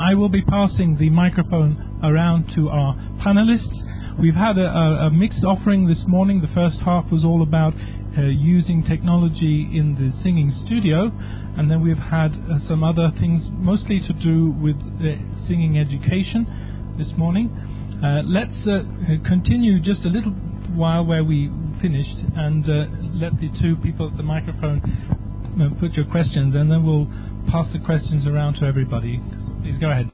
I will be passing the microphone around to our panelists. We've had a mixed offering this morning. The first half was all about using technology in the singing studio, and then we've had some other things mostly to do with singing education this morning. Let's continue just a little while where we finished, and let the two people at the microphone put your questions, and then we'll pass the questions around to everybody. Please go ahead.